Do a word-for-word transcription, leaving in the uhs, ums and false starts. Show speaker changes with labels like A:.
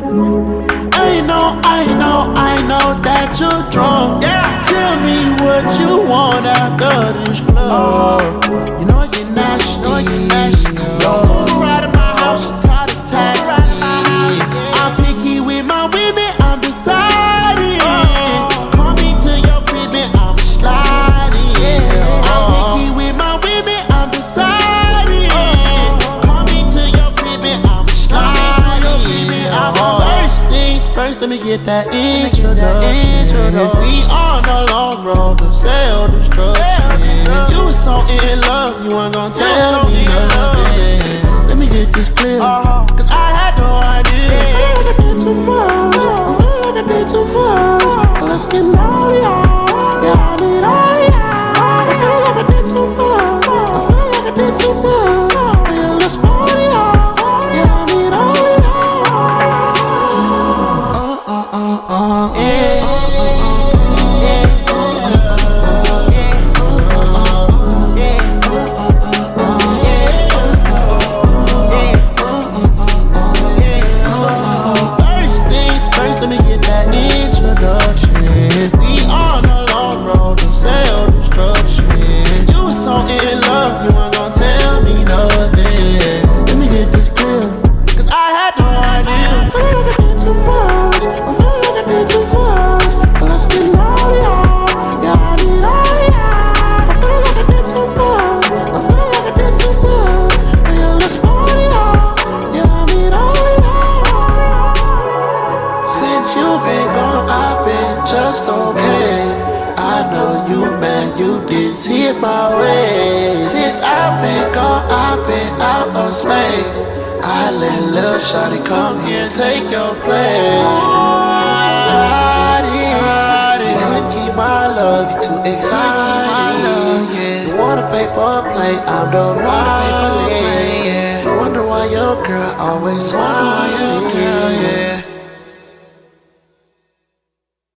A: I know, I know, I know that you're drunk. Yeah. Tell me what you want after this club. You know you're nasty. You know you're nasty. Don't move right in my house, you call a taxi. I'm picky with my women, I'm deciding. Call me to your crib and I'm sliding. I'm picky with my women, I'm deciding. Call me to your crib and I'm sliding. First things first, let me get that introduction. We on a long road to self-destruction. You was so in love, you weren't gonna tell me nothing. Let me get this clear, cause I had no idea. I feel like I did too much, I feel like I did too much. Let's get all y'all, yeah, I need all y'all. I feel like I did too much, I feel like I did too much. Yeah, let's party y'all, yeah, I need all y'all. Uh, uh, uh, uh, yeah. Let me get that introduction. We on a long road to self-destruction. You was so in love, you weren't gonna tell me nothing. Let me get this clear, cause I had no idea. I feel like I did too much, I feel like I did too much. Let's get all y'all, yeah, I need all y'all. I feel like I did too much, I feel like I did too much. Yeah, let's party y'all, yeah, I need all y'all. Since you been gone, I've been just okay. I know you mad, you didn't see it my way. Since I've been gone, I've been out of space. I let Lil Shawty come here and take your place. Couldn't keep my love, you too excited. Yeah. You want a paper plate, I'm the right. Yeah. Wonder why your girl always wonder why your girl, yeah.